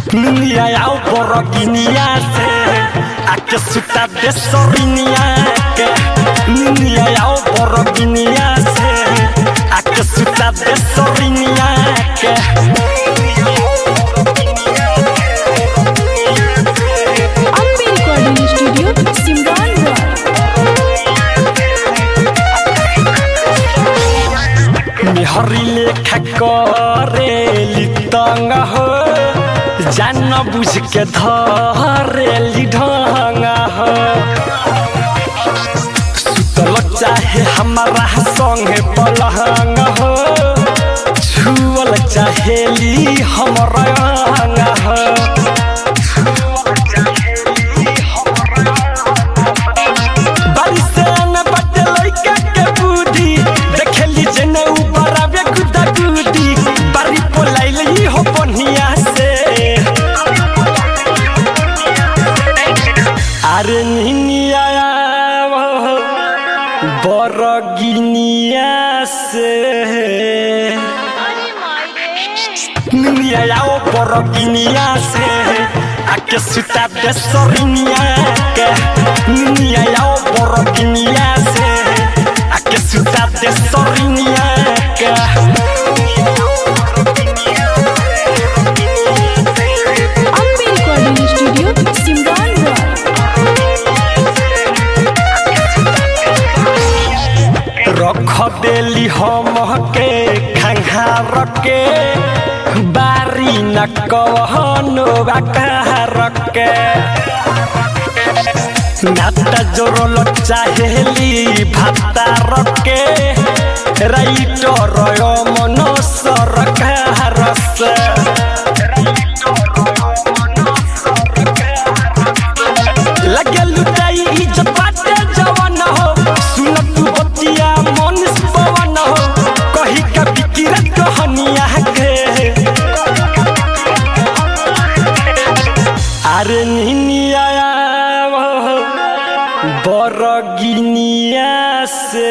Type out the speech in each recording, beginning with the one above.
निया आओ बरगिनिया से आके सुता दे सोरिनिया के निया आओ बरगिनिया से आके सुता दे सोरिनिया के अम्बे रिकॉर्डिंग स्टूडियो सिमरान निहरी लेखा करेली तंग हो जान बुझ के धरेली ढंग हो सुतल चाहे हमारा संगे पलहंग हो छुअल चाहेली हमरा अंग हो अरे निनिया बरगिनिया से निनिया आओ बरगिनिया से आके सुता दे सोरिनिया के निनिया आओ बरगिनिया से आके सुता दे सोरिनिया के अम्बे रिकॉर्डिंग स्टूडियो सिमरान रख देली हम के खंघार के बारी न कहनो बाकार के नाता जोरल चाहेली भातार के राइटर मन सरकार से लगे लुटाई इज्जत बाटे जवान हो सुन तू बतिया मन पवन हो कही का बिकिरत कहनिया के अरे निनिया बरगिनिया से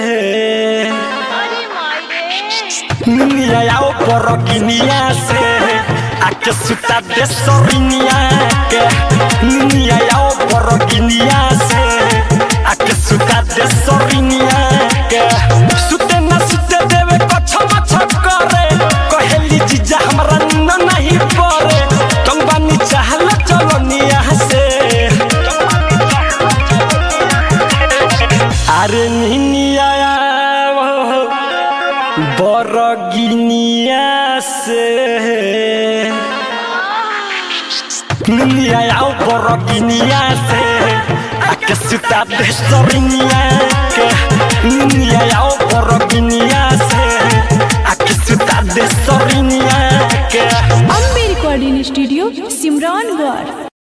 निनिया आओ बरगिनिया से आके सुता दे सोरिनिया के निनिया आओ बरगिनिया से आके सुता दे सोरिनिया के सुते न सुते देवे कछ मछ करे कहेली जीजा हमरा न नहीं परे तुम बानी चाहल चलनिया से अरे निनिया बरगिनिया से निनिया आओ बरगिनिया से आके सुता दे सोरिनिया के निनिया आओ बरगिनिया से आके सुता दे सोरिनिया के अम्बे रिकॉर्डिंग स्टूडियो सिमरानगढ़।